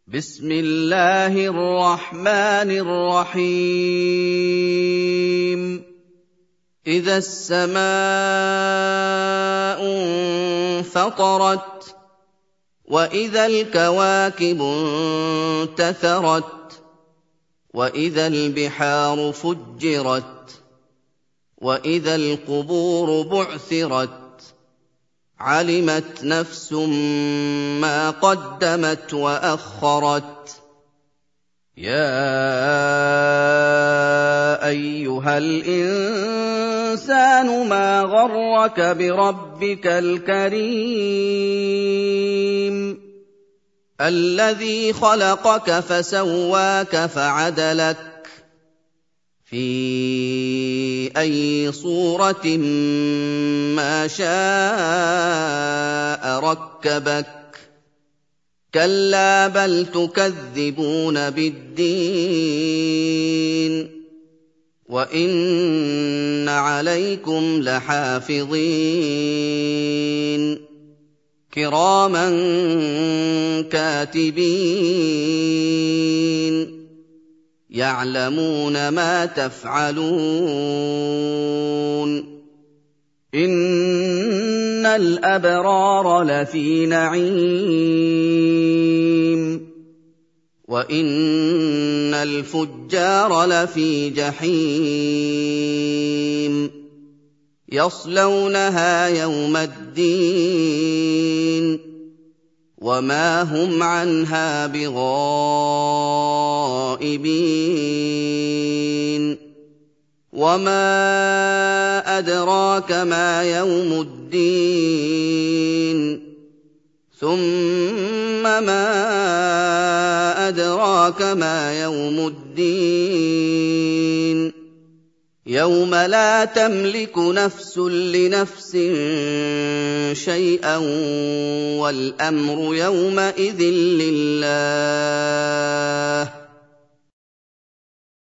بسم الله الرحمن الرحيم إذا السماء انفطرت وإذا الكواكب انتثرت وإذا البحار فجرت وإذا القبور بعثرت علمت نفس ما قدمت وأخرت يا أيها الإنسان ما غرك بربك الكريم الذي خلقك فسواك فعدلك في أي صورة ما شاء ركبك كلا بل تكذبون بالدين وإن عليكم لحافظين كراما كاتبين يعلمون ما تفعلون إن الأبرار لفي نعيم وإن الفجار لفي جحيم يصلونها يوم الدين وما هم عنها بغائبين وما أدراك ما يوم الدين ثم ما أدراك ما يوم الدين يوم لا تملك نفس لنفس شيئا والأمر يومئذ لله